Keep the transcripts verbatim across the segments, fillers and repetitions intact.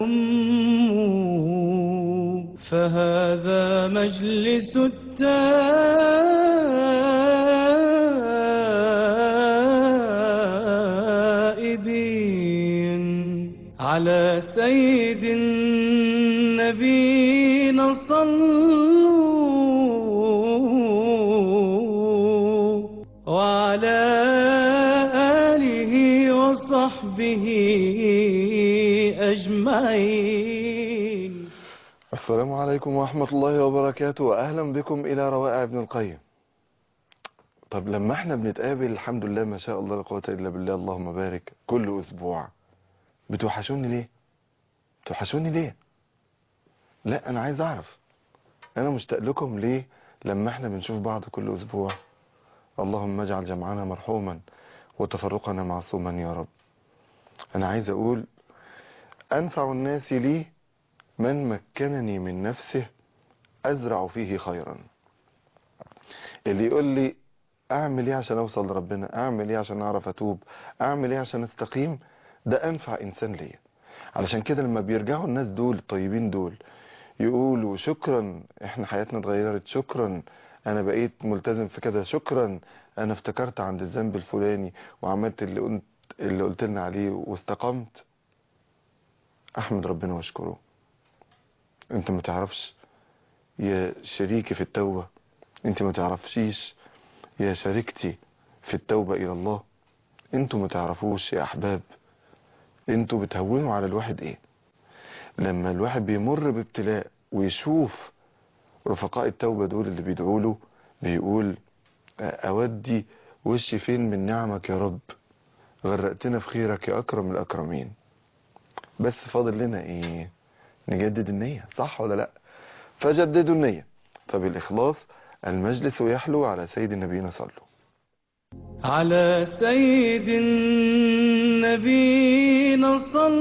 فهذا مجلس التائبين على سيد النبينا صلوا وعلى آله وصحبه أجمعين. السلام عليكم ورحمة الله وبركاته، وأهلا بكم إلى روائع ابن القيم. طب لما احنا بنتقابل الحمد لله ما شاء الله لا قوة إلا بالله اللهم بارك كل أسبوع، بتوحشوني ليه؟ بتوحشوني ليه؟ لا أنا عايز أعرف أنا مشتاق لكم ليه لما احنا بنشوف بعض كل أسبوع. اللهم اجعل جمعنا مرحوما وتفرقنا معصوما يا رب. أنا عايز أقول أنفع الناس لي من مكنني من نفسه أزرع فيه خيرا. اللي يقول لي اعمل ايه عشان اوصل لربنا، اعمل ايه عشان اعرف اتوب، اعمل ايه عشان استقيم، ده انفع انسان ليا. علشان كده لما بيرجعوا الناس دول الطيبين دول يقولوا شكرا احنا حياتنا اتغيرت، شكرا انا بقيت ملتزم في كذا، شكرا انا افتكرت عند الذنب الفلاني وعملت اللي قلت اللي قلت لنا عليه واستقمت، احمد ربنا واشكره. انت ما تعرفش يا شريكي في التوبة، انت ما تعرفشيش يا شريكتي في التوبة إلى الله، انتوا ما تعرفوش يا أحباب انتوا بتهونوا على الواحد ايه لما الواحد بيمر بابتلاء ويشوف رفقاء التوبة دول اللي بيدعوا له بيقول أودي وشي فين من نعمك يا رب، غرقتنا في خيرك يا أكرم الأكرمين. بس فاضل لنا ايه؟ نجدد النية، صح ولا لا؟ فجددوا النية. فبالإخلاص المجلس يحلو على سيد النبينا صلوا على سيد النبينا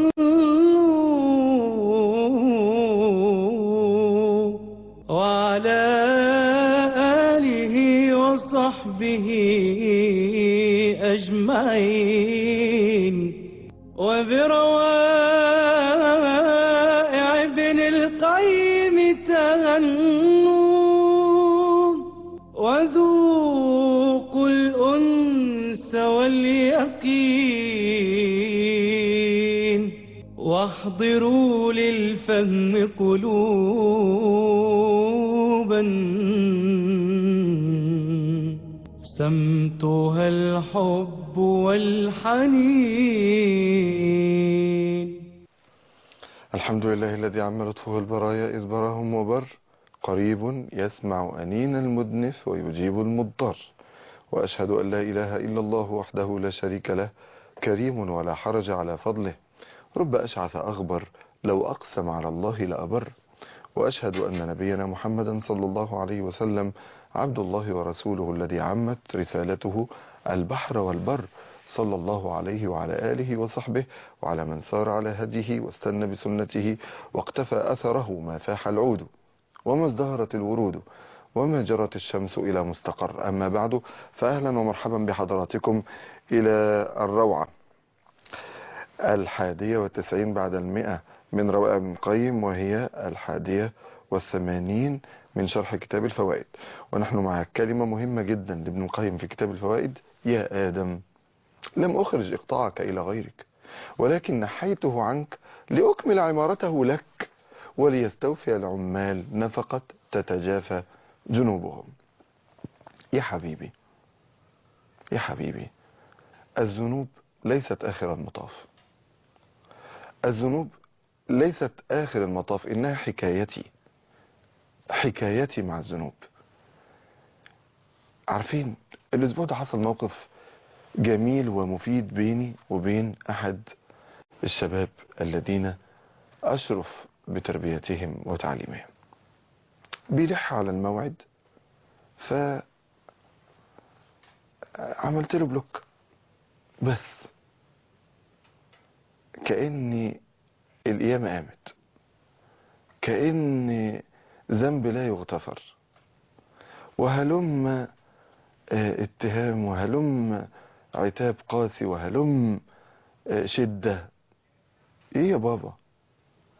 صلوا وعلى آله وصحبه أجمعين. وبروائع ابن القيم تهنوا وذوقوا الأنس واليقين واحضروا للفهم قلوبا سمتها الحب والحنين. الحمد لله الذي عم لطفه البرايا إذ براهم وبر، قريب يسمع أنين المدنف ويجيب المضطر. وأشهد أن لا إله إلا الله وحده لا شريك له، كريم ولا حرج على فضله، رب أشعث أغبر لو أقسم على الله لأبر. وأشهد أن نبينا محمدا صلى الله عليه وسلم عبد الله ورسوله الذي عمت رسالته البحر والبر، صلى الله عليه وعلى آله وصحبه وعلى من سار على هديه واستنى بسنته واقتفى أثره ما فاح العود وما ازدهرت الورود وما جرت الشمس إلى مستقر. أما بعد، فأهلا ومرحبا بحضراتكم إلى الروعة الحادية والتسعين بعد المئة من روائع ابن القيم، وهي الحادية والثمانين من شرح كتاب الفوائد. ونحن مع كلمة مهمة جدا لابن القيم في كتاب الفوائد: يا آدم لم أخرج إقطاعك إلى غيرك، ولكن نحيته عنك لأكمل عمارته لك وليستوفي العمال نفقة تتجافى جنوبهم. يا حبيبي يا حبيبي، الذنوب ليست آخر المطاف، الذنوب ليست آخر المطاف، إنها حكايتي حكايتي مع الذنوب. عارفين الأسبوع ده حصل موقف جميل ومفيد بيني وبين أحد الشباب الذين أشرف بتربيتهم وتعليمهم. بيلح على الموعد فعملت له بلوك، بس كأني القيامة قامت، كأن ذنب لا يغتفر، وهلم اتهام وهلم عتاب قاسي وهلم شدة. ايه يا بابا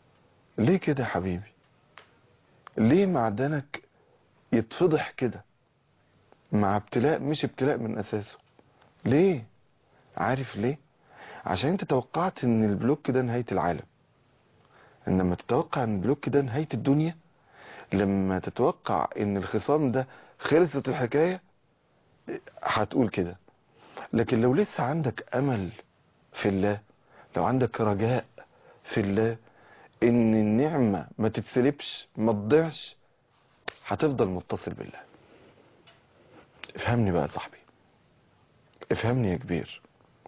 ليه كده يا حبيبي؟ ليه معدنك يتفضح كده مع ابتلاء مش ابتلاء من اساسه؟ ليه؟ عارف ليه؟ عشان انت توقعت ان البلوك ده نهاية العالم. انما تتوقع ان البلوك ده نهاية الدنيا، لما تتوقع ان الخصام ده خلصت الحكاية، هتقول كده. لكن لو لسه عندك امل في الله، لو عندك رجاء في الله ان النعمة ما تتسلبش ما تضيعش، هتفضل متصل بالله. افهمني بقى يا صاحبي، افهمني يا كبير.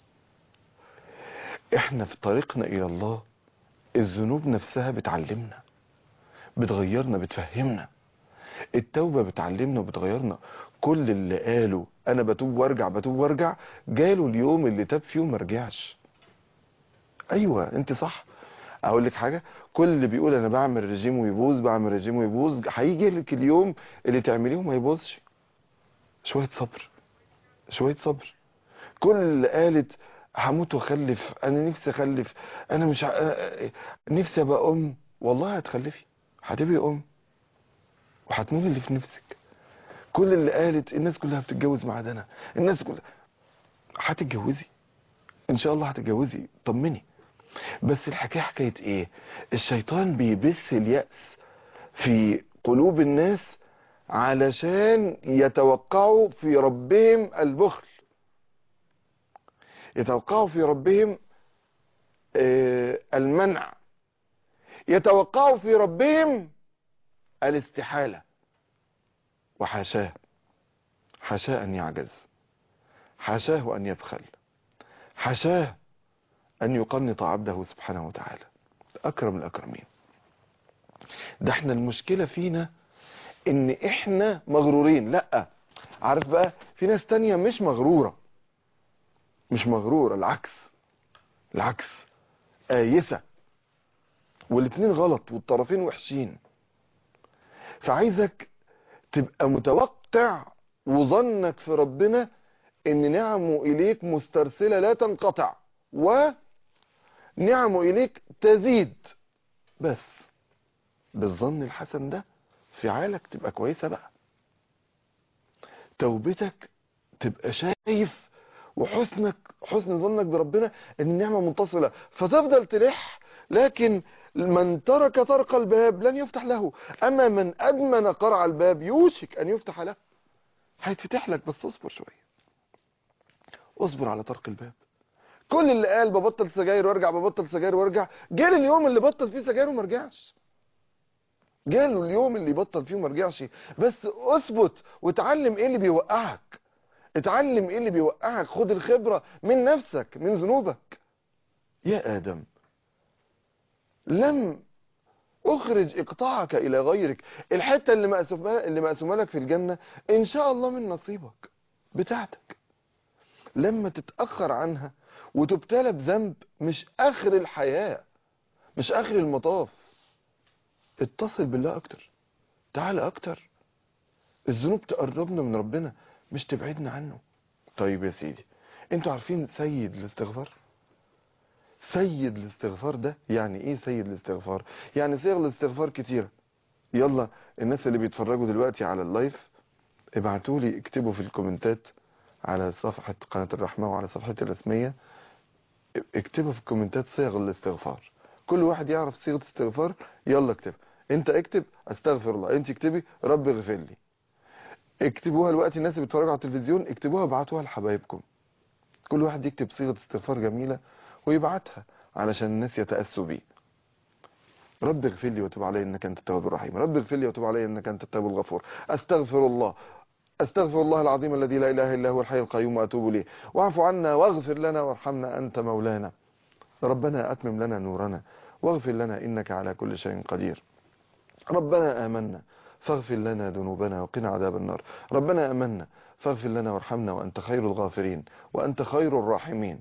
احنا في طريقنا الى الله الذنوب نفسها بتعلمنا، بتغيرنا، بتفهمنا. التوبة بتعلمنا وبتغيرنا. كل اللي قالوا انا بتوب وارجع بتوب وارجع، جاله اليوم اللي تاب فيه وما رجعش. ايوه انت صح. اقول لك حاجه، كل اللي بيقول انا بعمل رجيم ويبوظ بعمل رجيم ويبوظ، هيجي لك اليوم اللي تعمليه وما يبوظش. شويه صبر، شويه صبر. كل اللي قالت هموت واخلف، انا نفسي اخلف، انا مش ع... أنا... نفسي ابقى ام، والله هتخلفي، هتبقي ام وهتنولي اللي في نفسك. كل اللي قالت الناس كلها بتتجوز ما عدا انا، الناس كلها، هتتجوزي ان شاء الله، هتتجوزي، طمني. بس الحكايه حكايه ايه؟ الشيطان بيبث اليأس في قلوب الناس علشان يتوقعوا في ربهم البخل، يتوقعوا في ربهم آه المنع، يتوقعوا في ربهم الاستحالة. وحاشاه، حاشاه أن يعجز، حاشاه أن يبخل، حاشاه أن يقنط عبده سبحانه وتعالى. أكرم الأكرمين. ده احنا المشكلة فينا ان احنا مغرورين. لا، عارف بقى، في ناس تانية مش مغرورة، مش مغرورة، العكس، العكس، آيسة. والاتنين غلط والطرفين وحشين. فعايزك تبقى متوقع وظنك في ربنا ان نعمه اليك مسترسلة لا تنقطع، ونعمه اليك تزيد. بس بالظن الحسن ده فعالك تبقى كويسة بقى، توبتك تبقى شايف، وحسنك حسن ظنك بربنا ان النعمة منتصلة، فتفضل تلح. لكن من ترك طرق الباب لن يفتح له، اما من ادمن قرع الباب يوشك ان يفتح له. هيتفتح لك، بس اصبر شوية، اصبر على طرق الباب. كل اللي قال ببطل سجاير وارجع ببطل سجاير وارجع، جاله اليوم اللي بطل فيه سجاير وما رجعش، جاله اليوم اللي بطل فيه وما رجعش. بس اثبت وتعلم ايه اللي بيوقعك، اتعلم ايه اللي بيوقعك، خد الخبرة من نفسك، من ذنوبك. يا آدم، لم اخرج اقطاعك الى غيرك. الحتة اللي مقسومة اللي مقسومة لك في الجنة ان شاء الله من نصيبك بتاعتك. لما تتأخر عنها وتبتلى بذنب، مش اخر الحياة، مش اخر المطاف. اتصل بالله اكتر، تعال اكتر. الذنوب تقربنا من ربنا مش تبعدنا عنه. طيب يا سيدي، انتوا عارفين سيد الاستغفار؟ سيد الاستغفار ده يعني ايه؟ سيد الاستغفار يعني صيغ الاستغفار كتيرة. يلا الناس اللي بيتفرجوا دلوقتي على اللايف، ابعتوا لي، اكتبوا في الكومنتات على صفحة قناة الرحمة وعلى صفحتي الرسمية، اكتبوا في الكومنتات صيغ الاستغفار. كل واحد يعرف صيغة استغفار يلا اكتب. انت اكتب استغفر الله، انت اكتبي رب اغفر لي. اكتبوها الوقت، الناس اللي بيتفرجوا على التلفزيون اكتبوها، ابعتوها لحبايبكم. كل واحد يكتب صيغة استغفار جميلة ويبعتها علشان الناس يتأسوا بيه. رب اغفر لي وتب علي انك انت التواب الرحيم، رب اغفر لي وتب علي انك انت التواب الغفور، استغفر الله، استغفر الله العظيم الذي لا اله الا هو الحي القيوم واتوب اليه، واعف عنا واغفر لنا وارحمنا انت مولانا، ربنا اتمم لنا نورنا واغفر لنا انك على كل شيء قدير، ربنا آمنا فاغفر لنا ذنوبنا وقنا عذاب النار، ربنا آمنا فاغفر لنا وارحمنا وأنت خير الغافرين وأنت خير الراحمين.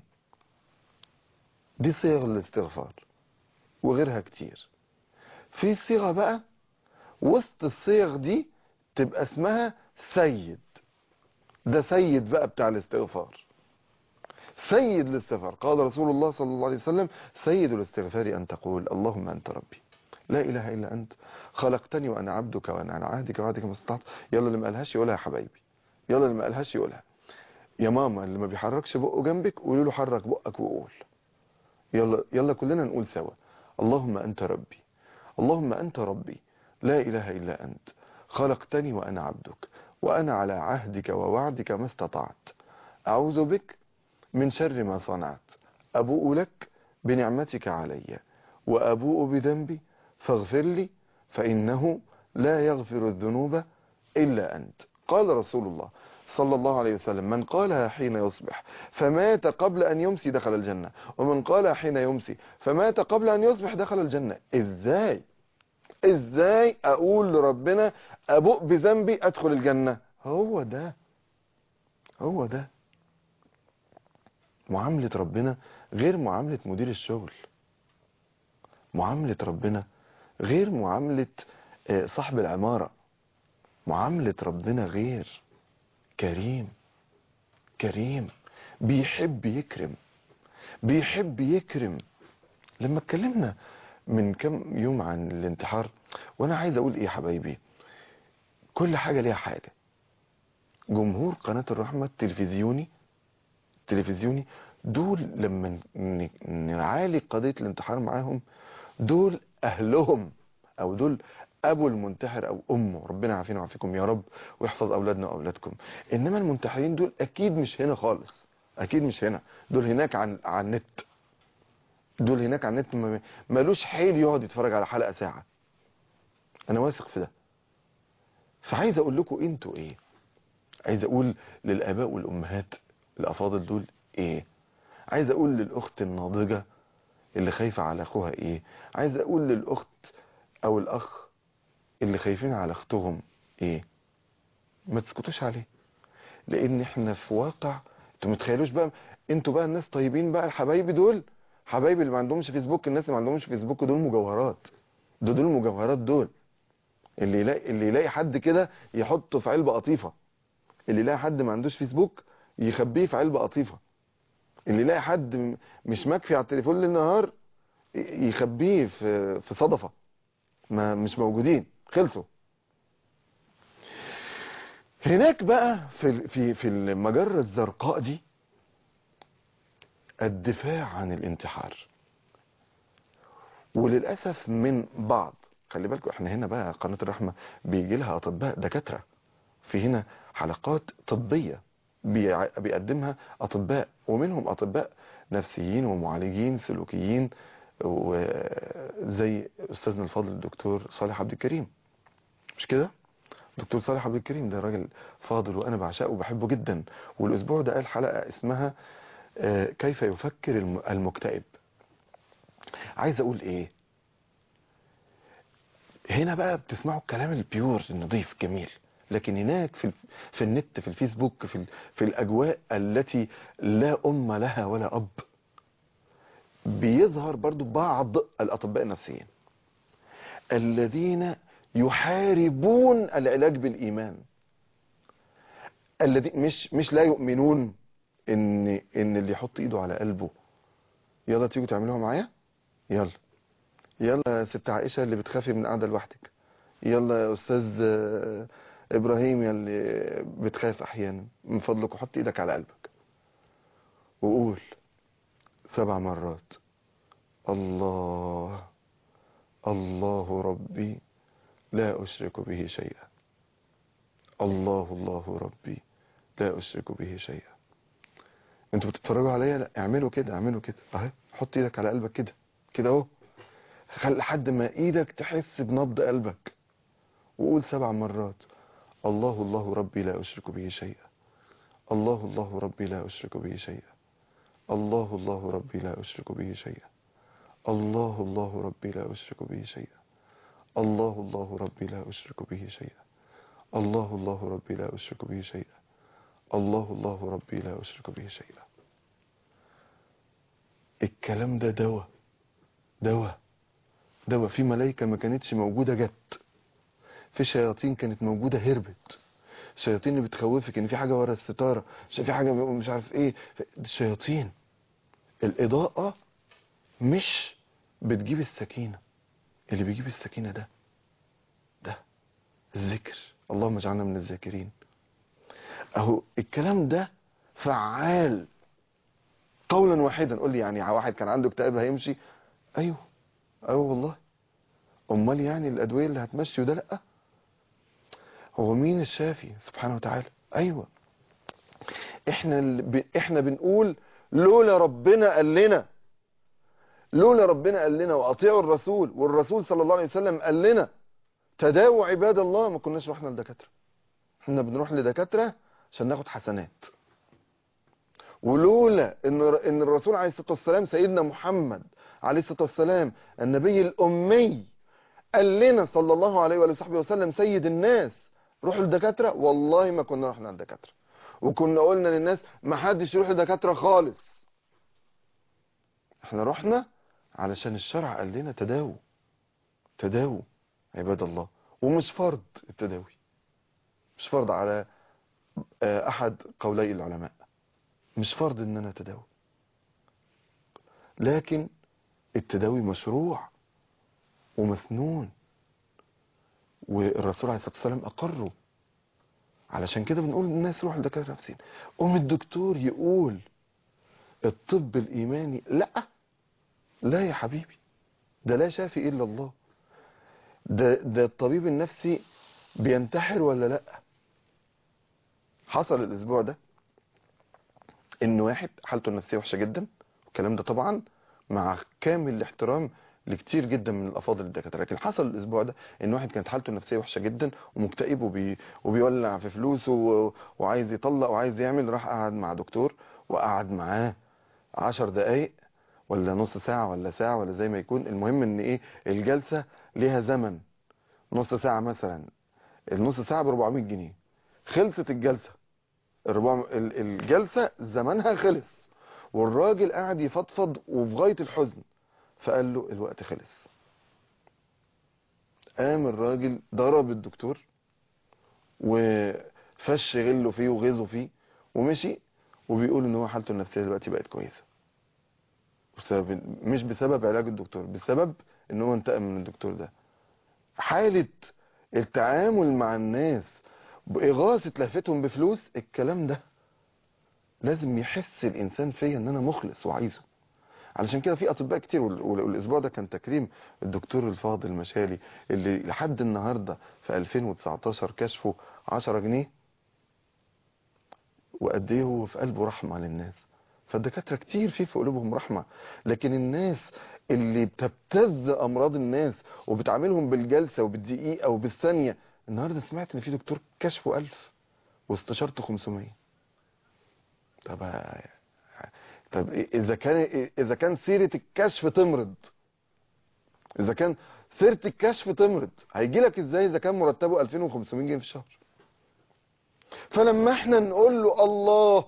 دي صيغ الاستغفار وغيرها كتير. في صيغة بقى وسط الصيغ دي تبقى اسمها سيد. ده سيد بقى بتاع الاستغفار، سيد الاستغفار. قال رسول الله صلى الله عليه وسلم: سيد الاستغفار أن تقول اللهم أنت ربي لا إله إلا أنت خلقتني وأنا عبدك وأنا على عهدك وعهدك ما استطعت. يلا اللي ما قالهاش يقولها يا حبايبي، يلا اللي ما قالهاش يقولها. يا ماما اللي ما بيحركش بقه جنبك قولي له حرك بقك وقول. يلا يلا كلنا نقول سوا: اللهم أنت ربي، اللهم أنت ربي، لا إله إلا أنت خلقتني وأنا عبدك وأنا على عهدك ووعدك ما استطعت، أعوذ بك من شر ما صنعت، أبوء لك بنعمتك علي وأبوء بذنبي فاغفر لي فإنه لا يغفر الذنوب إلا أنت. قال رسول الله صلى الله عليه وسلم: من قالها حين يصبح فمات قبل أن يمسي دخل الجنة، ومن قالها حين يمسي فمات قبل أن يصبح دخل الجنة. إزاي إزاي أقول لربنا أبوء بذنبي أدخل الجنة؟ هو ده هو ده معاملة ربنا غير معاملة مدير الشغل. معاملة ربنا غير معاملة صاحب العمارة. معاملة ربنا غير. كريم كريم بيحب يكرم بيحب يكرم. لما اتكلمنا من كم يوم عن الانتحار، وانا عايز اقول ايه يا حبايبي، كل حاجة ليها حاجة. جمهور قناة الرحمة التلفزيوني التلفزيوني دول لما نعالي قضية الانتحار معاهم، دول اهلهم، او دول ابو المنتحر او امه، ربنا يعافينا ويعافيكم يا رب ويحفظ اولادنا واولادكم. انما المنتحرين دول اكيد مش هنا خالص، اكيد مش هنا، دول هناك عن على النت، دول هناك على النت مالوش حيل يقعد يتفرج على حلقة ساعة، انا واثق في ده. فعايز اقول لكم انتوا ايه، عايز اقول للاباء والامهات الافاضل دول ايه، عايز اقول للاخت الناضجة اللي خايفة على اخوها ايه، عايز اقول للاخت او الاخ اللي خايفين على اختهم ايه. ما تسكتوش عليه، لان احنا في واقع انتوا متخيلوش بقى. انتوا بقى الناس طيبين بقى، الحبايبي دول، حبايبي اللي ما عندهمش فيسبوك، الناس اللي ما عندهمش فيسبوك دول مجوهرات، دول دول مجوهرات دول. اللي يلاقي اللي يلاقي حد كده يحطه في علبة قطيفة، اللي يلاقي حد ما عندوش فيسبوك يخبيه في علبة قطيفة، اللي يلاقي حد مش مكفي على التليفون للنهار يخبيه في في صدفة، ما مش موجودين، خلصوا. هناك بقى في في في المجرة الزرقاء دي الدفاع عن الانتحار، وللأسف من بعض، خلي بالكم احنا هنا بقى قناة الرحمة بيجي لها أطباء دكاترة، في هنا حلقات طبية بيقدمها أطباء، ومنهم أطباء نفسيين ومعالجين سلوكيين، وزي أستاذنا الفاضل الدكتور صالح عبد الكريم، مش كده؟ دكتور صالح عبد الكريم ده راجل فاضل وأنا بعشقه وبحبه جدا. والأسبوع ده قال حلقة اسمها كيف يفكر المكتئب. عايز أقول إيه هنا بقى؟ بتسمعوا الكلام البيور النظيف الجميل، لكن هناك في في النت، في الفيسبوك، في في الأجواء التي لا أم لها ولا أب، بيظهر برضو بعض الأطباء النفسيين الذين يحاربون العلاج بالإيمان، الذي مش مش لا يؤمنون ان ان اللي يحط ايده على قلبه. يلا تيجوا تعملوها معايا، يلا يلا يا ست عائشة اللي بتخافي من قاعدة لوحدك، يلا يا استاذ ابراهيم يلي بتخاف احيانا، من فضلك حط ايدك على قلبك وقول سبع مرات: الله الله ربي لا اشرك به شيئا، الله الله ربي لا اشرك به شيئا. انتوا بتتفرجوا عليا؟ لا اعملوا كده، اعملوا كده اهي، حط ايدك على قلبك كده كده اهو، خلي لحد ما ايدك تحس بنبض قلبك، وقول سبع مرات: الله الله ربي لا اشرك به شيئا، الله الله ربي لا اشرك به شيئا، الله الله ربي لا اشرك به شيئا، الله الله ربي لا اشرك به شيئا، الله الله ربي لا اشرك به شيئا، الله الله ربي لا اشرك به شيئا، الله الله ربي لا اشرك به شيئا. الكلام ده دواء دواء دواء. في ملائكة ما كانتش موجودة جت، في شياطين كانت موجودة هربت، الشياطين اللي بتخوفك ان في حاجة ورا الستارة، في حاجة مش عارف ايه، الشياطين. الإضاءة مش بتجيب السكينة، اللي بيجيب السكينة ده ده الذكر. اللهم اجعلنا من الذاكرين. اهو الكلام ده فعال قولا واحدا. قول لي يعني واحد كان عنده اكتئاب هيمشي؟ ايوه ايوه والله. امال يعني الادويه اللي هتمشي وده لا؟ هو مين الشافي سبحانه وتعالى؟ ايوه. احنا اللي ب... احنا بنقول لولا ربنا قال لنا، لولا ربنا قال لنا واطيعوا الرسول، والرسول صلى الله عليه وسلم قال لنا تداووا عباد الله، ما كناش رحنا لدكاتره. احنا بنروح لدكاتره عشان ناخد حسنات. ولولا ان ان الرسول عليه الصلاه والسلام سيدنا محمد عليه الصلاه والسلام النبي الامي قال لنا صلى الله عليه وآله وصحبه وسلم سيد الناس روحوا للدكاتره، والله ما كنا رحنا للدكاتره. وكنا قلنا للناس ما حدش يروح للدكاتره خالص. احنا رحنا علشان الشرع قال لنا تداووا تداووا عباد الله. ومش فرض التداوي، مش فرض على احد قولي العلماء، مش فرض ان انا اتداوى، لكن التداوي مشروع ومسنون، والرسول عليه الصلاه والسلام اقره. علشان كده بنقول للناس روحوا لدكاتره نفسيين. قوم الدكتور يقول الطب الايماني لا، لا يا حبيبي، ده لا شافي الا الله. ده ده الطبيب النفسي بينتحر ولا لا؟ حصل الاسبوع ده ان واحد حالته النفسيه وحشه جدا، والكلام ده طبعا مع كامل الاحترام لكتير جدا من الافاضل الدكاتره، لكن حصل الاسبوع ده ان واحد كانت حالته النفسيه وحشه جدا ومكتئب وبي وبيولع في فلوسه و... وعايز يطلق وعايز يعمل. راح قعد مع دكتور وقعد معاه عشر دقايق ولا نص ساعه ولا ساعه ولا زي ما يكون. المهم ان ايه، الجلسه ليها زمن، نص ساعه مثلا، النص ساعه ب أربعمية جنيه. خلصت الجلسه، الربع ال- الجلسه زمانها خلص، والراجل قاعد يفضفض وفي غايه الحزن، فقال له الوقت خلص. قام الراجل ضرب الدكتور وفش غله فيه وغيظه فيه ومشي، وبيقول ان هو حالته النفسيه دلوقتي بقت كويسه، بسبب مش بسبب علاج الدكتور، بسبب ان هو انتقم من الدكتور ده. حاله التعامل مع الناس باغاثه لهفتهم بفلوس، الكلام ده لازم يحس الانسان فيا ان انا مخلص وعايزه. علشان كده في اطباء كتير، وال- والاسبوع ده كان تكريم الدكتور الفاضل مشالي اللي لحد النهارده في ألفين وتسعتاشر كشفه عشرة جنيه، وقد ايه هو في قلبه رحمه للناس. فالدكاتره كتير في في قلوبهم رحمه، لكن الناس اللي بتبتز امراض الناس وبتعاملهم بالجلسه وبالدقيقه وبالثانيه. النهارده سمعت ان في دكتور كشفه ألف واستشارته خمسمية. طب طب اذا كان اذا كان سيره الكشف تمرض، اذا كان سيره الكشف تمرض، هيجي لك ازاي اذا كان مرتبه ألفين وخمسمية جنيه في الشهر؟ فلما احنا نقول له الله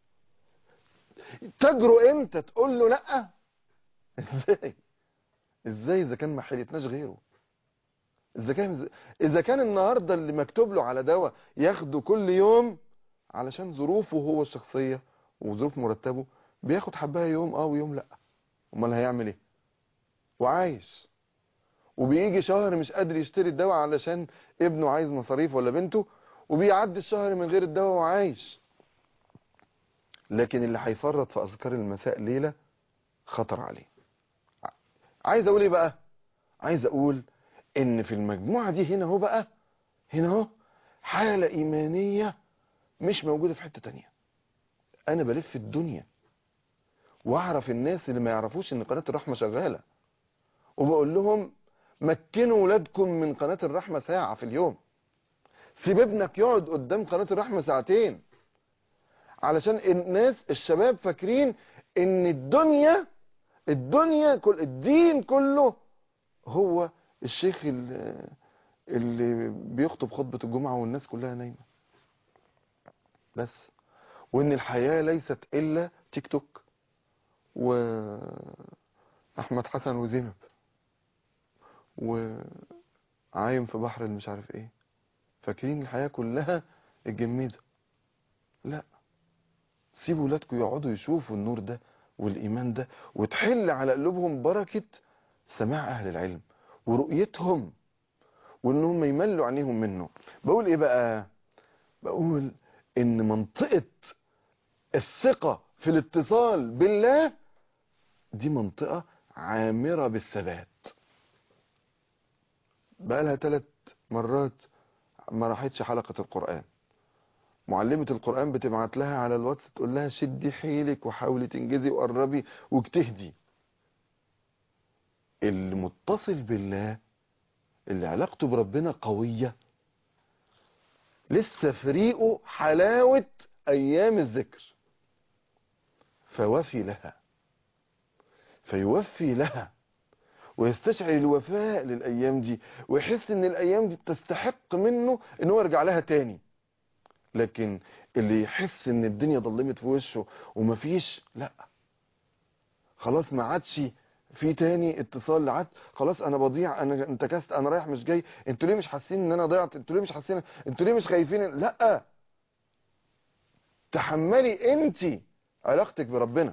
تجرؤ انت تقول له لا؟ ازاي؟ ازاي اذا كان ما حيلتناش غيره؟ اذا كان اذا كان النهارده اللي مكتوب له على دواء ياخده كل يوم علشان ظروفه هو الشخصيه وظروف مرتبه، بياخد حبايه يوم اه ويوم لا، امال هيعمل ايه؟ وعايش، وبيجي شهر مش قادر يشتري الدواء علشان ابنه عايز مصاريف ولا بنته، وبيعدي الشهر من غير الدواء وعايش. لكن اللي هيفرط في اذكار المساء ليله خطر عليه. عايز اقول ايه بقى؟ عايز اقول ان في المجموعه دي هنا اهو بقى، هنا اهو حاله ايمانيه مش موجوده في حته تانية. انا بلف الدنيا واعرف الناس اللي ما يعرفوش ان قناه الرحمه شغاله، وبقول لهم مكنوا ولادكم من قناه الرحمه ساعه في اليوم. سيب ابنك يقعد قدام قناه الرحمه ساعتين، علشان الناس الشباب فاكرين ان الدنيا الدنيا كل الدين كله هو الشيخ اللي, اللي بيخطب خطبة الجمعة والناس كلها نايمة بس، وان الحياة ليست الا تيك توك واحمد حسن وزينب وعايم في بحر المش عارف ايه. فاكرين الحياة كلها الجميزة. لا، سيبوا ولادكم يقعدوا يشوفوا النور ده والإيمان ده، وتحل على قلوبهم بركة سماع أهل العلم ورؤيتهم وانهم يملوا عينيهم منه. بقول ايه بقى؟ بقول ان منطقة الثقة في الاتصال بالله دي منطقة عامرة بالثبات. بقى لها ثلاث مرات ما راحتش حلقة القرآن، معلمة القرآن بتبعت لها على الواتس تقول لها شدي حيلك وحاولي تنجزي وقربي واجتهدي. المتصل بالله اللي علاقته بربنا قوية لسه فريقه حلاوة أيام الذكر، فوفي لها فيوفي لها ويستشعر الوفاء للأيام دي، ويحس ان الأيام دي تستحق منه ان هو يرجع لها تاني. لكن اللي يحس ان الدنيا ضلمت في وشه ومفيش، لا خلاص ما عادش في تاني اتصال لعد، خلاص انا بضيع، انا انتكست، انا رايح مش جاي، انتوا ليه مش حاسين ان انا ضيعت، انتوا ليه مش حاسين، انتوا ليه مش خايفين؟ لا، تحملي انت علاقتك بربنا،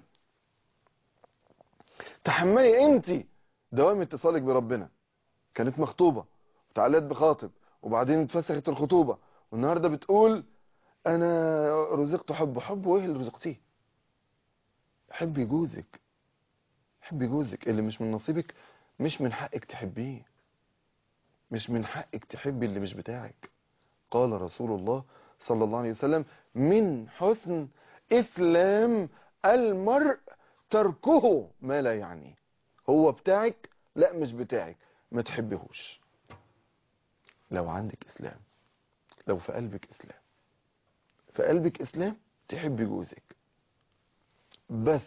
تحملي انت دوام اتصالك بربنا. كانت مخطوبة وتعلقت بخاطب وبعدين اتفسخت الخطوبة والنهاردة بتقول انا رزقت حب. حب وايه اللي رزقتيه؟ حبي جوزك، حبي جوزك. اللي مش من نصيبك مش من حقك تحبيه، مش من حقك تحبي اللي مش بتاعك. قال رسول الله صلى الله عليه وسلم من حسن إسلام المرء تركه ما لا يعنيه. هو بتاعك؟ لا مش بتاعك، ما تحبيهوش. لو عندك إسلام، لو في قلبك إسلام، في قلبك إسلام، تحبي جوزك، بس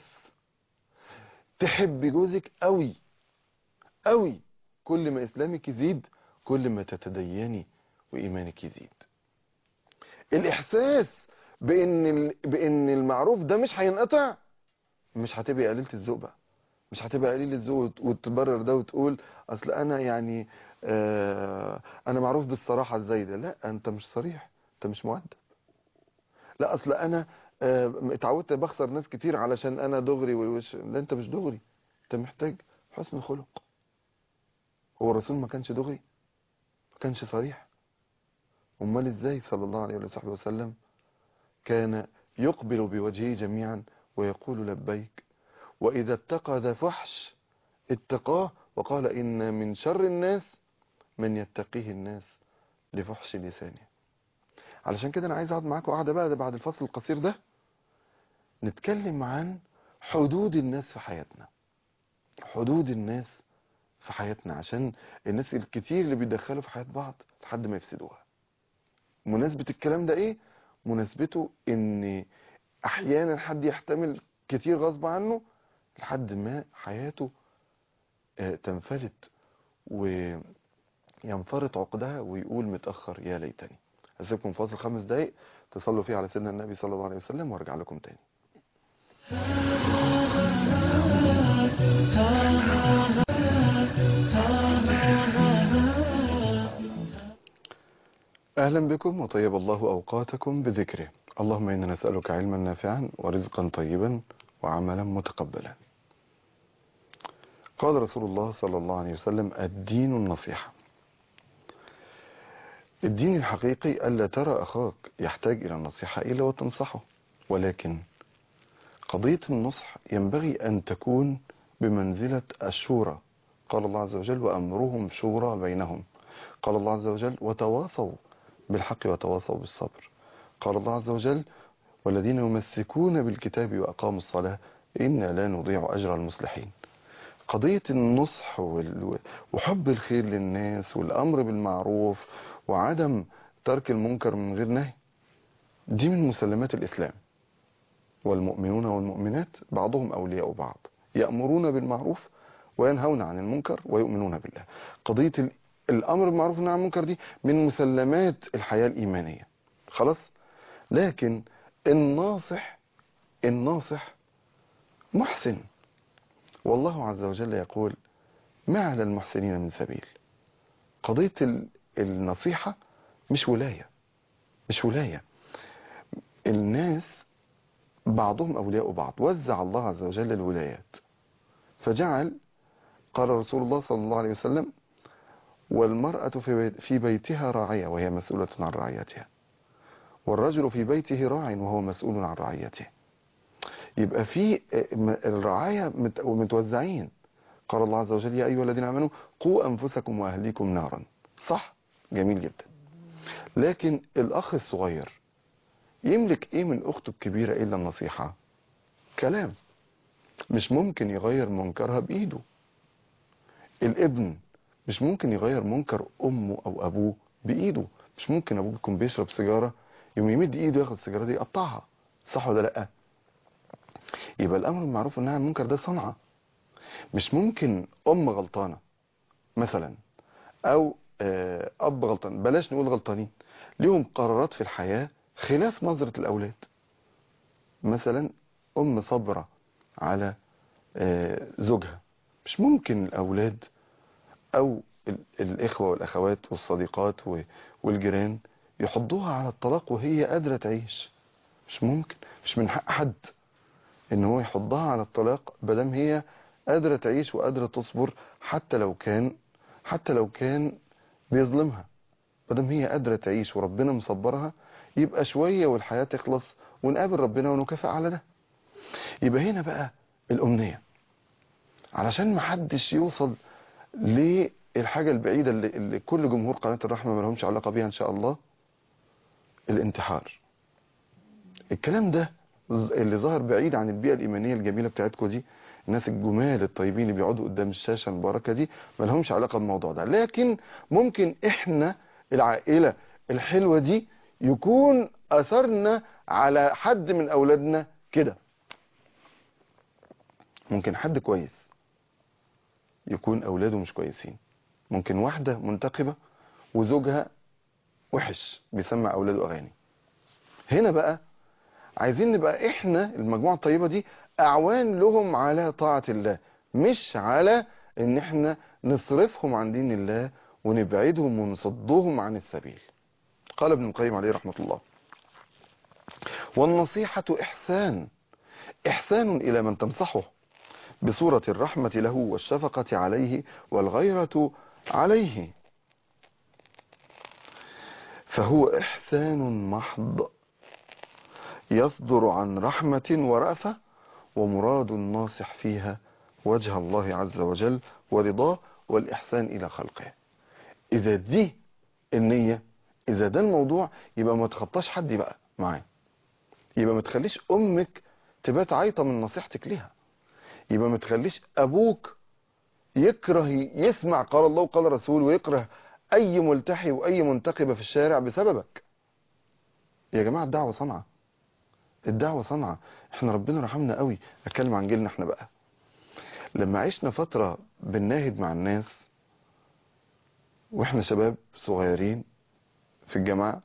تحبي جوزك قوي قوي. كل ما إسلامك يزيد كل ما تتديني وإيمانك يزيد. الإحساس بأن ال... بأن المعروف ده مش هينقطع، مش هتبقى قليلة الذوق بقى، مش هتبقى قليل الذوق وتبرر ده وتقول أصل أنا يعني آه أنا معروف بالصراحة الزايدة. لا، أنت مش صريح، أنت مش مؤدب. لا، أصل أنا آه اتعودت بخسر ناس كتير علشان أنا دغري ووش. لا، أنت مش دغري، أنت محتاج حسن خلق. هو الرسول ما كانش دغري؟ ما كانش صريح؟ امال ازاي صلى الله عليه وصحبه وسلم كان يقبل بوجهه جميعا ويقول لبيك، واذا اتقى ذا فحش اتقاه وقال ان من شر الناس من يتقيه الناس لفحش لسانه. علشان كده انا عايز اقعد معاكم قاعده بقى ده بعد الفصل القصير ده نتكلم عن حدود الناس في حياتنا، حدود الناس في حياتنا، عشان الناس الكتير اللي بيدخلوا في حياة بعض لحد ما يفسدوها. مناسبة الكلام ده ايه؟ مناسبته ان احيانا حد يحتمل كتير غصب عنه لحد ما حياته آه، تنفلت وينفرط عقدها ويقول متأخر يا ليتني. هسيبكم فاصل خمس دقايق تصلوا فيه على سيدنا النبي صلى الله عليه وسلم وارجع لكم تاني. أهلا بكم وطيب الله أوقاتكم بذكره. اللهم إنا نسألك علما نافعا ورزقا طيبا وعملا متقبلا. قال رسول الله صلى الله عليه وسلم الدين النصيحة. الدين الحقيقي ألا ترى أخاك يحتاج إلى النصيحة إلا وتنصحه، ولكن قضية النصح ينبغي أن تكون بمنزلة الشورى. قال الله عز وجل وأمرهم شورى بينهم. قال الله عز وجل وتواصوا بالحق وتواصوا بالصبر. قال الله عز وجل والذين يمسكون بالكتاب وأقاموا الصلاة إنا لا نضيع أجر المصلحين. قضية النصح وحب الخير للناس والأمر بالمعروف وعدم ترك المنكر من غير نهي دي من مسلمات الإسلام. والمؤمنون والمؤمنات بعضهم أولياء بعض يأمرون بالمعروف وينهون عن المنكر ويؤمنون بالله. قضية الأمر بالمعروف والنهي عن المنكر دي من مسلمات الحياة الإيمانية. خلاص. لكن الناصح الناصح محسن، والله عز وجل يقول ما على المحسنين من سبيل. قضية النصيحة مش ولاية، مش ولاية. الناس بعضهم أولياء بعض، وزع الله عز وجل الولايات فجعل. قال رسول الله صلى الله عليه وسلم والمرأة في بيت- في بيتها راعية وهي مسؤولة عن رعيتها، والرجل في بيته راع وهو مسؤول عن رعيته. يبقى في الرعاية مت- متوزعين. قال الله عز وجل: يا أيها الذين آمنوا قوا أنفسكم وأهليكم نارا. صح؟ جميل جدا. لكن الأخ الصغير يملك إيه من أخته الكبيرة إلا النصيحة؟ كلام. مش ممكن يغير منكرها بإيده. الابن مش ممكن يغير منكر أمه أو أبوه بإيده. مش ممكن أبوه يكون بيشرب سيجارة يوم يمد إيده ياخد السيجارة دي يقطعها. صح ولا لأ؟ يبقى الأمر بالمعروف والنهي عن المنكر ده صنعة. مش ممكن أم غلطانة مثلا أو آه، أب غلطان، بلاش نقول غلطانين، ليهم قرارات في الحياة خلاف نظرة الأولاد. مثلا أم صبرة على آه، زوجها، مش ممكن الأولاد أو ال- الإخوة والأخوات والصديقات و- والجيران يحضوها على الطلاق وهي قادرة تعيش. مش ممكن. مش من حق حد إن هو يحضها على الطلاق بدم هي قادرة تعيش وقادرة تصبر، حتى لو كان حتى لو كان بيظلمها. بدم هي قادرة تعيش وربنا مصبرها، يبقى شوية والحياة تخلص ونقابل ربنا ونكافئ على ده. يبقى هنا بقى الأمنية، علشان محدش يوصل للحاجة البعيدة اللي, اللي كل جمهور قناة الرحمة ما لهمش علاقة بيها إن شاء الله، الانتحار. الكلام ده ز- اللي ظهر بعيد عن البيئة الإيمانية الجميلة بتاعتكم دي، الناس الجمال الطيبين اللي بيقعدوا قدام الشاشة المباركة دي ما لهمش علاقة بالموضوع ده. لكن ممكن إحنا العائلة الحلوة دي يكون أثرنا على حد من أولادنا كده. ممكن حد كويس يكون أولاده مش كويسين. ممكن واحدة منتقبة وزوجها وحش بيسمع أولاده أغاني. هنا بقى عايزين نبقى إحنا المجموعة الطيبة دي أعوان لهم على طاعة الله، مش على إن إحنا نصرفهم عن دين الله ونبعدهم ونصدهم عن السبيل. قال ابن القيم عليه رحمة الله: والنصيحة إحسان، إحسان إلى من تنصحه بصورة الرحمة له والشفقة عليه والغيرة عليه، فهو إحسان محض يصدر عن رحمة ورأفة، ومراد الناصح فيها وجه الله عز وجل ورضاه والإحسان إلى خلقه. إذا دي النية، إذا ده الموضوع، يبقى ما تخطاش حد بقى معاه. يبقى ما تخليش أمك تبات عيطة من نصيحتك لها. يبقى ما تخليش أبوك يكره يسمع قال الله وقال رسول ويكره أي ملتحي وأي منتقبة في الشارع بسببك. يا جماعة الدعوة صنعة، الدعوة صنعة. احنا ربنا رحمنا قوي. اتكلم عن جيلنا احنا بقى. لما عشنا فترة بنناهد مع الناس واحنا شباب صغيرين في الجامعة،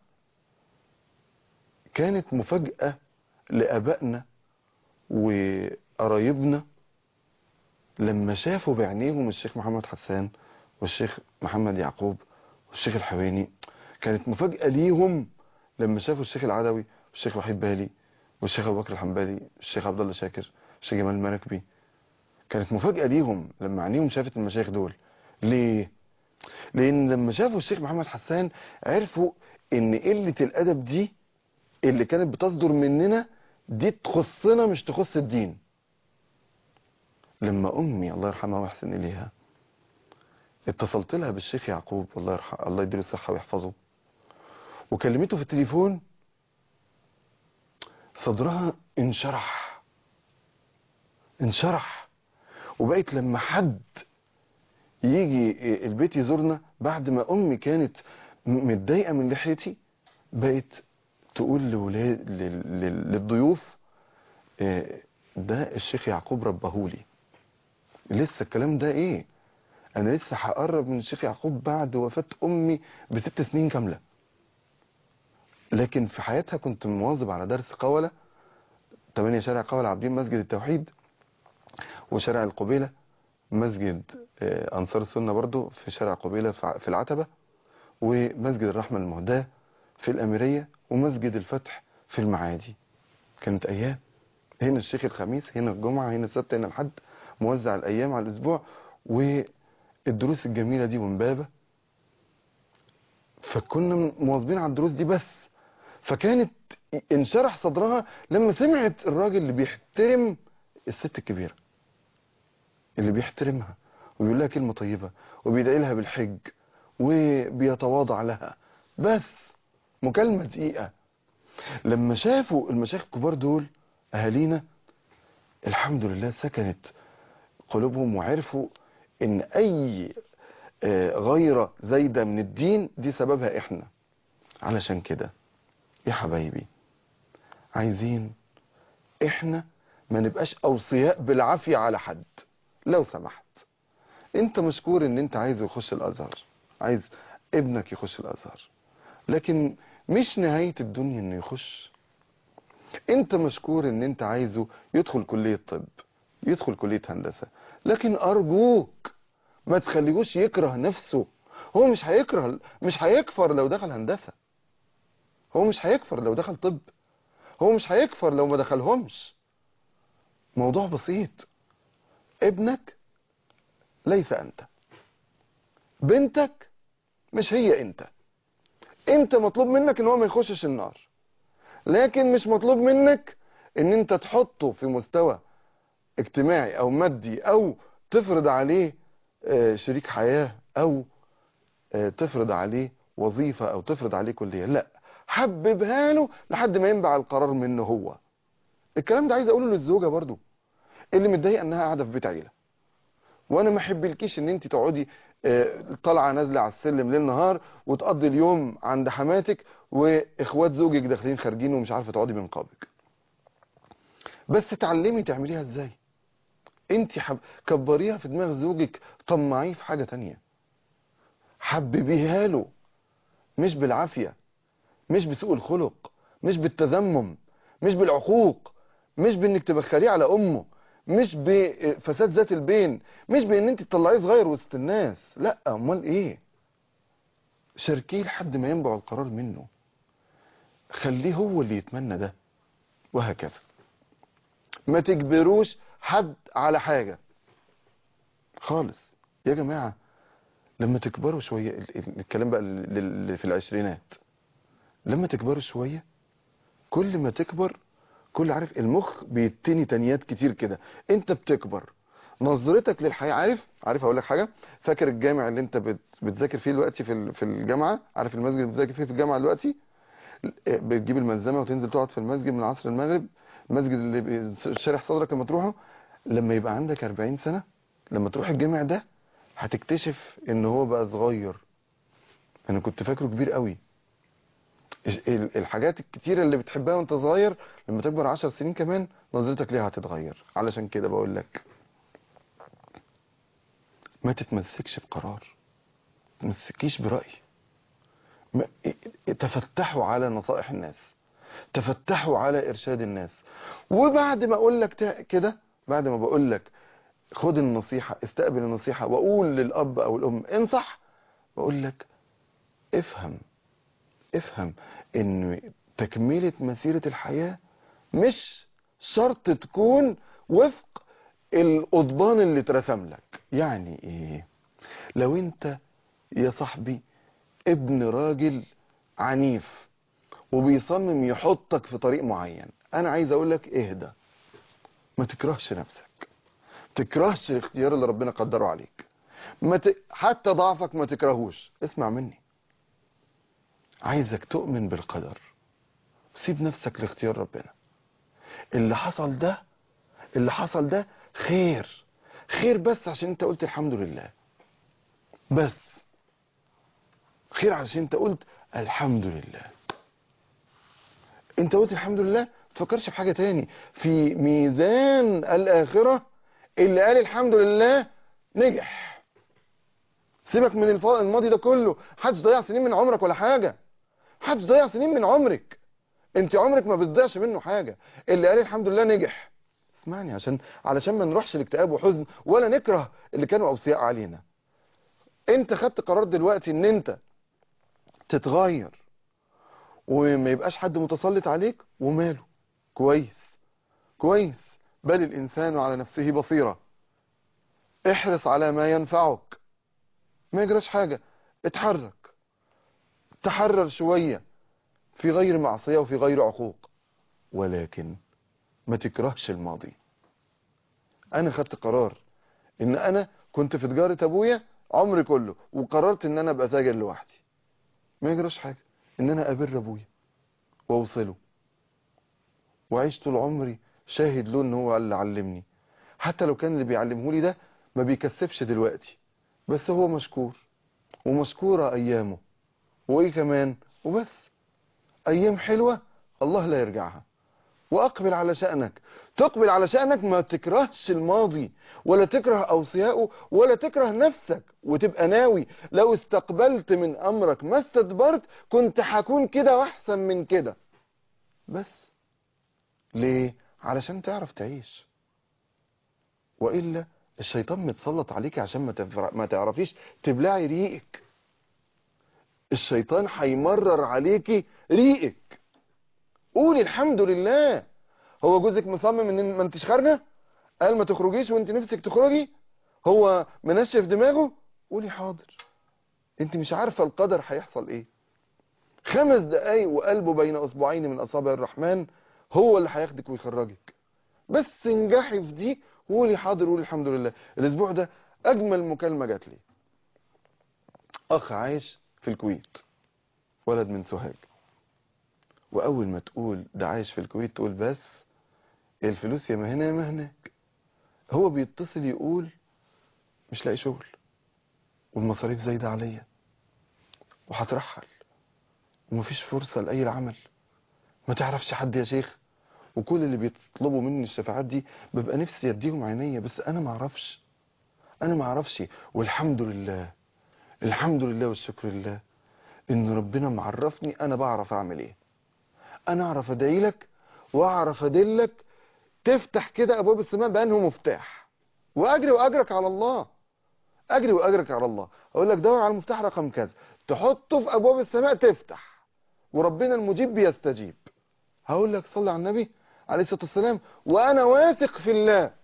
كانت مفاجأة لآبائنا وقرايبنا لما شافوا بعينيهم الشيخ محمد حسان والشيخ محمد يعقوب والشيخ الحويني. كانت مفاجأة ليهم لما شافوا الشيخ العدوي والشيخ وحيد بالي والشيخ ابو بكر الحنبلي والشيخ عبد الله شاكر والشيخ جمال المراكبي. كانت مفاجأة ليهم لما عينيهم شافت المشايخ دول. ليه؟ لأن لما شافوا الشيخ محمد حسان عرفوا إن قلة الأدب دي اللي كانت بتصدر مننا دي تخصنا مش تخص الدين. لما أمي الله يرحمها ويحسن إليها اتصلت لها بالشيخ يعقوب الله يرحمه الله يديله الصحة ويحفظه وكلمته في التليفون، صدرها انشرح انشرح وبقيت لما حد يجي البيت يزورنا بعد ما امي كانت م- متضايقه من لحيتي، بقت تقول لولاد لل- لل- للضيوف آه، ده الشيخ يعقوب ربهولي. لسه الكلام ده ايه، انا لسه هقرب من الشيخ يعقوب بعد وفاة امي بست سنين كامله. لكن في حياتها كنت مواظب على درس قولة، تمانية شارع قولة عابدين مسجد التوحيد، وشارع القبيلة مسجد آه، أنصار السنة برضو في شارع قبيلة في ع- في العتبة، ومسجد الرحمة المهداة في الأميرية، ومسجد الفتح في المعادي. كانت أيام هنا الشيخ الخميس، هنا الجمعة، هنا السبت، هنا الحد، موزع الأيام على الأسبوع. والدروس الجميلة دي ومبابة فكنا مواظبين على الدروس دي بس. فكانت انشرح صدرها لما سمعت الراجل اللي بيحترم الست الكبيرة، اللي بيحترمها وبيقول لها كلمة طيبة وبيدعي لها بالحج وبيتواضع لها، بس مكالمة دقيقة. لما شافوا المشايخ الكبار دول أهالينا الحمد لله سكنت قلوبهم وعرفوا ان اي غيرة زايدة من الدين دي سببها احنا. علشان كده يا حبايبي عايزين احنا ما نبقاش اوصياء بالعافية على حد. لو سمحت انت مشكور ان انت عايزه يخش الازهر، عايز ابنك يخش الازهر، لكن مش نهاية الدنيا انه يخش. انت مشكور ان انت عايزه يدخل كلية طب، يدخل كلية هندسة، لكن ارجوك ما تخليهوش يكره نفسه. هو مش هيكره، مش هيكفر لو دخل هندسة، هو مش هيكفر لو دخل طب، هو مش هيكفر لو ما دخلهمش. موضوع بسيط. ابنك ليس انت، بنتك مش هي انت. انت مطلوب منك ان هو ما يخشش النار، لكن مش مطلوب منك ان انت تحطه في مستوى اجتماعي او مادي او تفرض عليه شريك حياة او تفرض عليه وظيفة او تفرض عليه كلية. لا، حببها له لحد ما ينبع القرار منه هو. الكلام ده عايز اقوله للزوجة برضو اللي متضايقه انها قاعدة في بيت عيلة، وانا ما احبلكيش ان انت تقعدي طالعه نازله على السلم ليل نهار وتقضي اليوم عند حماتك واخوات زوجك داخلين خارجين ومش عارفه تقعدي من قابك. بس تعلمي تعمليها ازاي. انت حب... كبريها في دماغ زوجك، طمعيه في حاجه تانية، حببيها له، مش بالعافيه، مش بسوء الخلق، مش بالتذمم، مش بالعقوق، مش بانك تبخليه على امه، مش بفساد ذات البين، مش بان انت تطلعيه صغير وسط الناس. لا، امال ايه؟ شاركيه لحد ما ينبع القرار منه، خليه هو اللي يتمنى ده، وهكذا. ما تجبروش حد على حاجة خالص يا جماعة. لما تكبروا شوية، الكلام بقى اللي في العشرينات، لما تكبروا شوية كل ما تكبر كل عارف المخ بيتني تنيات كتير كده. انت بتكبر نظرتك للحياة. عارف عارف اقول لك حاجة، فاكر الجامع اللي انت بتذاكر فيه دلوقتي في في الجامعة؟ عارف المسجد اللي بتذاكر فيه في الجامعة دلوقتي؟ بتجيب الملزمة وتنزل تقعد في المسجد من العصر المغرب، المسجد اللي شارح صدرك لما تروحه. لما يبقى عندك أربعين سنة لما تروح الجامع ده هتكتشف ان هو بقى صغير. انا كنت فاكره كبير قوي. الحاجات الكتيرة اللي بتحبها وانت صغير لما تكبر عشر سنين كمان نظرتك ليها هتتغير. علشان كده بقول لك ما تتمسكش بقرار، ما تتمسكيش برأي، ما... تفتحوا على نصائح الناس، تفتحوا على ارشاد الناس. وبعد ما اقول لك كده، بعد ما بقول لك خد النصيحة، استقبل النصيحة، واقول للاب او الام انصح، بقول لك افهم افهم ان تكملة مسيرة الحياة مش شرط تكون وفق القضبان اللي اترسم لك. يعني ايه؟ لو انت يا صاحبي ابن راجل عنيف وبيصمم يحطك في طريق معين، انا عايز اقولك اهدى، ما تكرهش نفسك، ما تكرهش الاختيار اللي ربنا قدره عليك، ما ت... حتى ضعفك ما تكرهوش. اسمع مني، عايزك تؤمن بالقدر، سيب نفسك لاختيار ربنا. اللي حصل ده اللي حصل ده خير، خير بس عشان انت قلت الحمد لله، بس خير عشان انت قلت الحمد لله. انت قلت الحمد لله، ما تفكرش في حاجة تاني. في ميزان الآخرة اللي قال الحمد لله نجح. سيبك من الماضي ده كله، محدش ضيع سنين من عمرك ولا حاجة، محدش ضيع سنين من عمرك، انت عمرك ما بتضيعش منه حاجة. اللي قال الحمد لله نجح. اسمعني، عشان علشان ما نروحش لاكتئاب وحزن ولا نكره اللي كانوا اوصياء علينا. انت خدت قرار دلوقتي ان انت تتغير وما يبقاش حد متسلط عليك، وماله، كويس كويس. بل الانسان على نفسه بصيرة. احرص على ما ينفعك، ما يجراش حاجة، اتحرك، تحرر شوية في غير معصية وفي غير عقوق، ولكن ما تكرهش الماضي. انا خدت قرار ان انا كنت في تجارة ابويا عمري كله، وقررت ان انا ابقى تاجر لوحدي. ما يجراش حاجة ان انا ابر ابويا واوصله، وعيش طول عمري شاهد له ان هو اللي علمني، حتى لو كان اللي بيعلمه لي ده ما بيكسبش دلوقتي، بس هو مشكور ومشكورة ايامه. وايه كمان وبس، ايام حلوة الله لا يرجعها. واقبل على شأنك، تقبل على شأنك، ما تكرهش الماضي ولا تكره اوصياءه ولا تكره نفسك، وتبقى ناوي لو استقبلت من امرك ما استدبرت كنت هكون كده واحسن من كده. بس ليه؟ علشان تعرف تعيش، وإلا الشيطان متسلط عليك عشان ما, تفر... ما تعرفيش تبلعي ريقك. الشيطان هيمرر عليكي ريقك. قولي الحمد لله. هو جوزك مصمم ان ما انتش خارجه، قال ما تخرجيش وانت نفسك تخرجي، هو منشف دماغه، قولي حاضر. انت مش عارفه القدر هيحصل ايه. خمس دقايق وقلبه بين اصبعين من اصابع الرحمن هو اللي هياخدك ويخرجك. بس انجحي في دي وقولي حاضر، قولي الحمد لله. الاسبوع ده اجمل مكالمه جات لي، اخ عايش في الكويت، ولد من سوهاج، واول ما تقول ده عايش في الكويت تقول بس الفلوس يا ما هنا يا ما هناك. هو بيتصل يقول مش لاقي شغل والمصاريف زايده عليا وهترحل ومفيش فرصه لاي العمل، ما تعرفش حد يا شيخ؟ وكل اللي بيطلبوا مني الشفاعات دي ببقى نفسي اديهم عينيا، بس انا ما اعرفش انا ما اعرفش. والحمد لله، الحمد لله والشكر لله ان ربنا معرفني انا بعرف اعمل ايه. انا اعرف ادعي لك واعرف ادلك تفتح كده ابواب السماء بانه مفتاح، واجري واجرك على الله. اجري واجرك على الله. اقول لك دور على المفتاح رقم كذا، تحطه في ابواب السماء تفتح، وربنا المجيب بيستجيب. هقول لك صلي على النبي عليه الصلاه والسلام، وانا واثق في الله.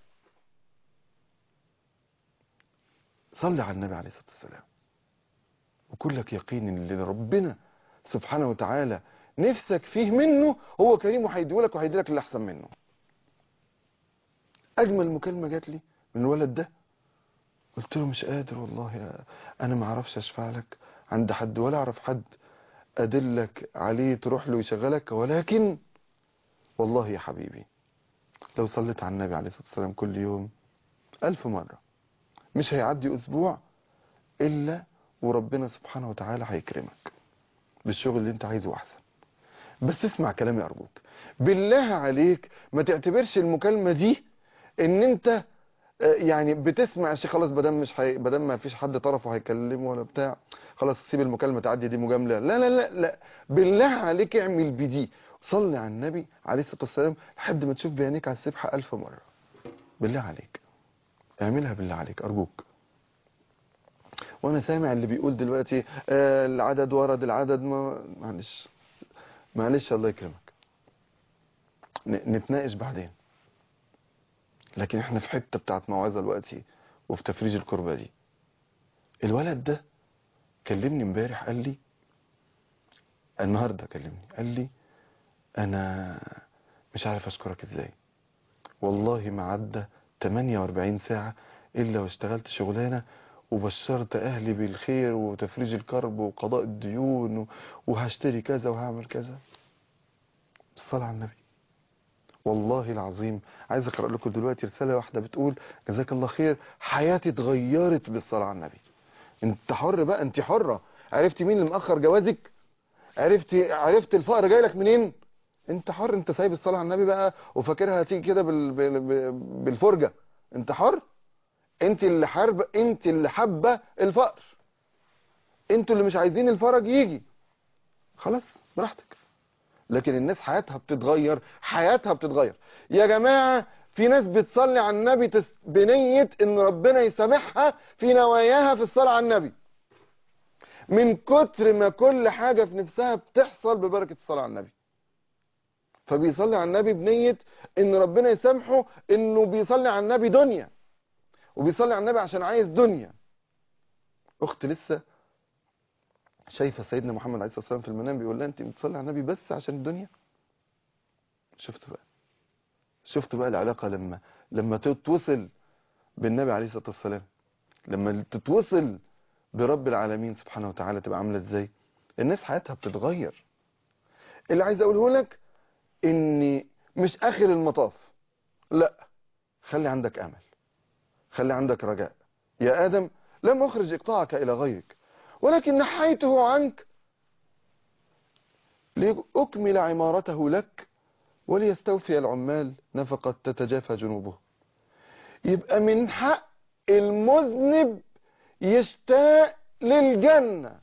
صلي على النبي عليه الصلاه والسلام وكلك يقين ان اللي ربنا سبحانه وتعالى نفسك فيه منه هو كريم، وهيديهولك وهيديلك اللي احسن منه. اجمل مكالمه جات لي من الولد ده، قلت له مش قادر والله يا انا ما اعرفش اشفع لك عند حد ولا اعرف حد ادلك عليه تروح له يشغلك، ولكن والله يا حبيبي لو صليت على النبي عليه الصلاه والسلام كل يوم ألف مره مش هيعدي اسبوع الا وربنا سبحانه وتعالى هيكرمك بالشغل اللي انت عايزه احسن. بس اسمع كلامي ارجوك، بالله عليك ما تعتبرش المكالمه دي ان انت يعني بتسمع شيء خلاص، بدل مش هي... بدل ما فيش حد طرفه هيكلمه ولا بتاع خلاص سيب المكالمه تعدي، دي مجامله. لا لا لا لا، بالله عليك اعمل بدي، صلي على النبي عليه الصلاه والسلام لحد ما تشوف بعينيك على السبحه ألف مره. بالله عليك اعملها بالله عليك ارجوك. وانا سامع اللي بيقول دلوقتي آه العدد ورد العدد، ما معلش معلش الله يكرمك ن... نتناقش بعدين، لكن احنا في حته بتاعت موعظه دلوقتي وفي تفريج الكربه دي. الولد ده كلمني امبارح قال لي، النهارده كلمني قال لي انا مش عارف اشكرك ازاي، والله ما عدى ثمانية وأربعين ساعه الا واشتغلت شغلانه وبشرت اهلي بالخير وتفريج الكرب وقضاء الديون وهشتري كذا وهعمل كذا. الصلاه على النبي. والله العظيم عايز اقرا لكم دلوقتي رساله واحده بتقول جزاك الله خير حياتي اتغيرت بالصلاه على النبي. انت حر بقى، انت حره. عرفتي مين اللي مأخر جوازك؟ عرفتي عرفت الفقر جاي لك منين؟ انت حر. انت سايب الصلاه على النبي بقى وفاكرها هتيجي كده بال... بال... بالفرجه. انت حر. انت اللي حاربه، انت اللي حابه الفقر، انتوا اللي مش عايزين الفرج يجي. خلاص براحتك. لكن الناس حياتها بتتغير، حياتها بتتغير يا جماعه. في ناس بتصلي على النبي تس... بنيه ان ربنا يسامحها في نواياها في الصلاه على النبي، من كتر ما كل حاجه في نفسها بتحصل ببركه الصلاه على النبي. فبيصلي على النبي بنية ان ربنا يسامحه، انه بيصلي على النبي دنيا، وبيصلي على النبي عشان عايز دنيا. اخت لسه شايفة سيدنا محمد عليه الصلاة والسلام في المنام بيقول لها انت بتصلي على النبي بس عشان الدنيا. شفتوا بقى شفتوا بقى العلاقة لما لما تتوصل بالنبي عليه الصلاة والسلام، لما تتوصل برب العالمين سبحانه وتعالى تبقى عاملة ازاي؟ الناس حياتها بتتغير. اللي عايز اقوله لك ان مش اخر المطاف، لا، خلي عندك امل، خلي عندك رجاء. يا ادم لم اخرج اقطاعك الى غيرك ولكن نحيته عنك لأكمل عمارته لك وليستوفي العمال نفقة تتجافى جنوبه. يبقى من حق المذنب يشتاق للجنة،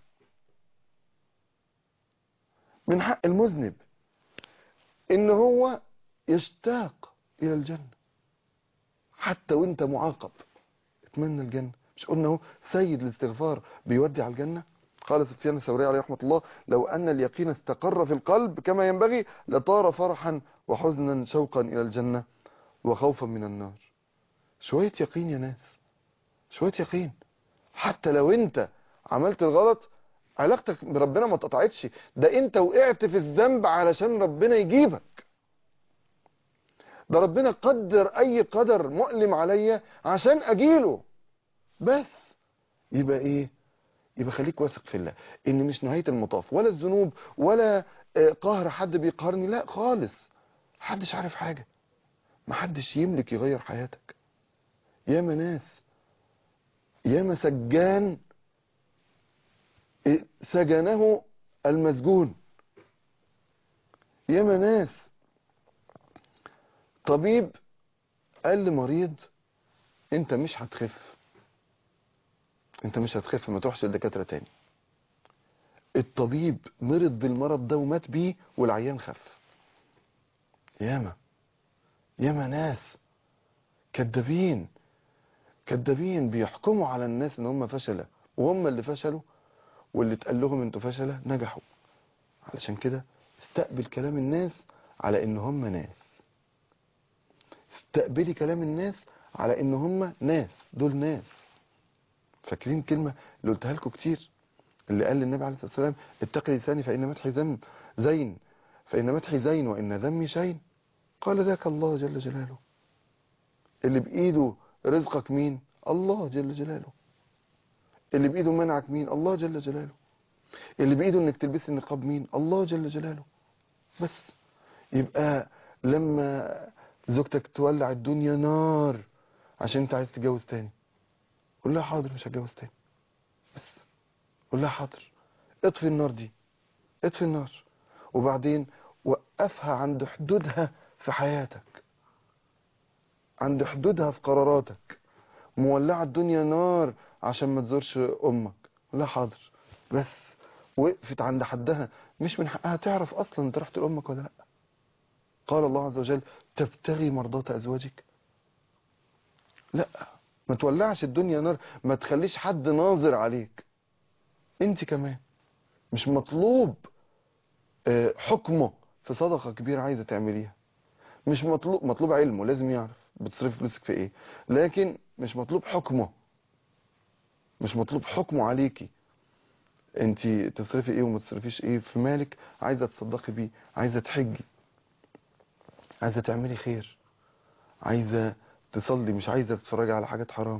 من حق المذنب ان هو يشتاق الى الجنة حتى وانت معاقب. اتمنى الجنة. مش قلنا هو سيد الاستغفار بيودي على الجنة؟ قال سفيان الثوري عليه رحمة الله لو أن اليقين استقر في القلب كما ينبغي لطار فرحا وحزنا شوقا إلى الجنة وخوفا من النار. شوية يقين يا ناس، شوية يقين. حتى لو انت عملت الغلط علاقتك بربنا ما اتقطعتش، ده انت وقعت في الذنب علشان ربنا يجيبك. ده ربنا قدر اي قدر مؤلم عليا عشان اجيله. بس يبقى ايه؟ يبقى خليك واثق في الله ان مش نهاية المطاف ولا الذنوب ولا قهر حد بيقهرني، لا خالص. محدش عارف حاجة، محدش يملك يغير حياتك. ياما ناس، ياما سجان سجنه المسجون، ياما ناس طبيب قال لمريض انت مش هتخف، انت مش هتخف، ما تروحش للدكاترة تاني. الطبيب مرض بالمرض ده ومات بيه والعيان خف. ياما ياما ناس كدابين كدابين بيحكموا على الناس ان هم فشلة وهم اللي فشلوا، واللي اتقال لهم انتوا فشلة نجحوا. علشان كده استقبل كلام الناس على ان هم ناس، استقبلي كلام الناس على ان هم ناس، دول ناس. فاكرين كلمة اللي قلتها لكم كتير، اللي قال للنبي عليه الصلاة والسلام اتقي لساني فإن مدحي ذنب زين فإن مدحي زين وإن ذمي شين؟ قال ذاك الله جل جلاله. اللي بإيده رزقك مين؟ الله جل جلاله. اللي بإيده منعك مين؟ الله جل جلاله. اللي بإيده انك تلبسي النقاب مين؟ الله جل جلاله. بس يبقى لما زوجتك تولع الدنيا نار عشان انت عايز تتجوز تاني، قول لها حاضر مش هتجوز تاني، بس قول لها حاضر، اطفي النار دي، اطفي النار، وبعدين وقفها عند حدودها في حياتك، عند حدودها في قراراتك. مولعة الدنيا نار عشان ما تزورش امك، قول لها حاضر، بس وقفت عند حدها. مش من حقها تعرف اصلا انت رحت لامك ولا لا. قال الله عز وجل تبتغي مرضات ازواجك؟ لا، ما تولعش الدنيا نار، ما تخليش حد ناظر عليك. انت كمان مش مطلوب حكمه في صدقة كبيرة عايزة تعمليها، مش مطلوب، مطلوب علمه لازم يعرف بتصرف فلوسك في ايه، لكن مش مطلوب حكمه، مش مطلوب حكمه عليكي انت تصرفي ايه وما تصرفيش ايه في مالك. عايزة تصدقي بيه، عايزة تحجي، عايزة تعملي خير، عايزة تصلي، مش عايزة تتفرجي على حاجات حرام.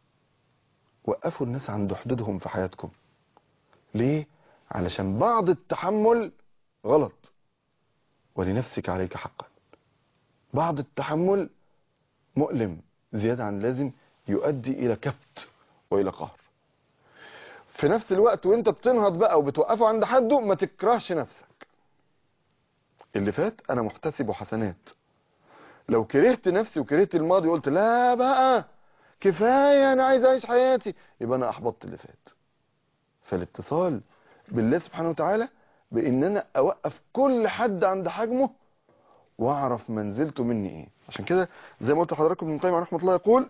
وقفوا الناس عند حدودهم في حياتكم. ليه؟ علشان بعض التحمل غلط، ولنفسك عليك حقا. بعض التحمل مؤلم زيادة عن اللازم يؤدي إلى كبت وإلى قهر. في نفس الوقت وانت بتنهض بقى وبتوقفه عند حده ما تكرهش نفسك. اللي فات أنا محتسب حسنات، لو كرهت نفسي وكرهت الماضي وقلت لا بقى كفاية أنا عايز أعيش حياتي، يبقى أنا أحبطت اللي فات. فالاتصال بالله سبحانه وتعالى بإن أنا أوقف كل حد عند حجمه واعرف منزلته مني ايه. عشان كده زي ما قلت لحضراتكم ابن القيم رحمه الله يقول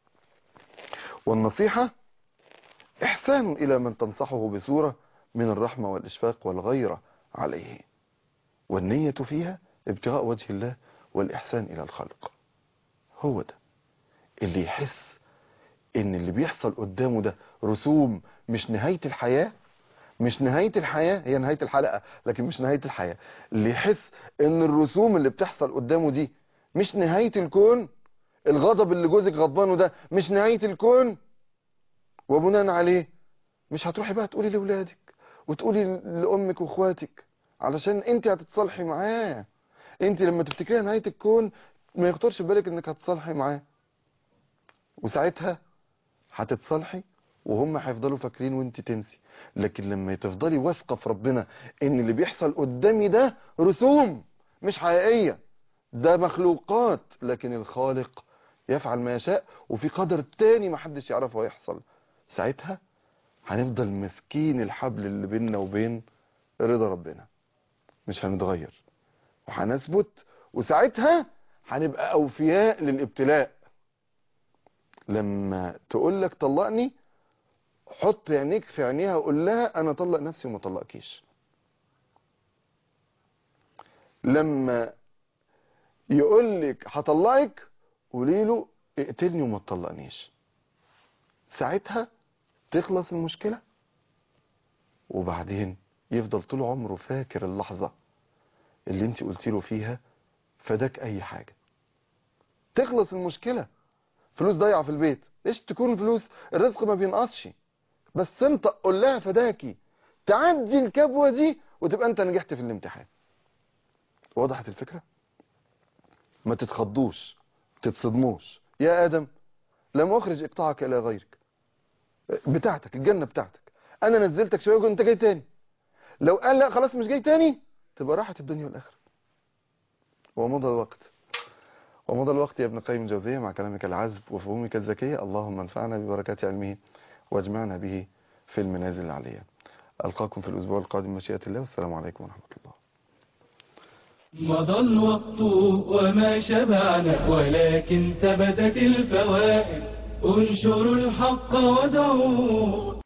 والنصيحة احسان الى من تنصحه بصورة من الرحمة والاشفاق والغيرة عليه، والنية فيها ابتغاء وجه الله والاحسان الى الخلق. هو ده اللي يحس ان اللي بيحصل قدامه ده رسوم مش نهاية الحياة، مش نهاية الحياة، هي نهاية الحلقة لكن مش نهاية الحياة. اللي يحس ان الرسوم اللي بتحصل قدامه دي مش نهاية الكون، الغضب اللي جوزك غضبانه ده مش نهاية الكون، وبناء عليه مش هتروحي بقى تقولي لأولادك وتقولي لأمك واخواتك علشان انت هتتصالحي معاه. انت لما تفتكريها نهاية الكون ما يخطرش في بالك انك هتتصالحي معاه، وساعتها هتتصالحي وهم هيفضلوا فاكرين وانت تنسي. لكن لما تفضلي واثقه في ربنا ان اللي بيحصل قدامي ده رسوم مش حقيقيه، ده مخلوقات، لكن الخالق يفعل ما يشاء وفي قدر تاني ما حدش يعرفه هيحصل، ساعتها هنفضل ماسكين الحبل اللي بيننا وبين رضا ربنا، مش هنتغير وهنثبت، وساعتها هنبقى اوفياء للابتلاء. لما تقول لك طلقني حط عينيك في عينيها وقول لها انا طلق نفسي وما طلقكيش. لما يقول لك هطلقك قولي له اقتلني وما تطلقنيش. ساعتها تخلص المشكلة، وبعدين يفضل طول عمره فاكر اللحظة اللي انت قلتي له فيها فداك اي حاجة. تخلص المشكلة. فلوس ضايعة في البيت، ايش تكون فلوس؟ الرزق ما بينقصش، بس انت قول لها فداكي، تعدي الكبوة دي وتبقى انت نجحت في الامتحان. وضحت الفكرة؟ ما تتخضوش تتصدموش. يا آدم لم أخرج إقطاعك إلى غيرك، بتاعتك الجنة بتاعتك، أنا نزلتك شوية وانت جاي تاني. لو قال لا خلاص مش جاي تاني تبقى راحت الدنيا والآخرة. ومضى الوقت ومضى الوقت يا ابن قيم الجوزية مع كلامك العذب وفهومك الذكية. اللهم انفعنا ببركات علمه واجمعنا به في المنازل العليا. ألقاكم في الأسبوع القادم مشيئة الله، والسلام عليكم ورحمة الله. مضى الوقت وما شبعنا ولكن ثبتت الفوائد. انشروا الحق ودعوا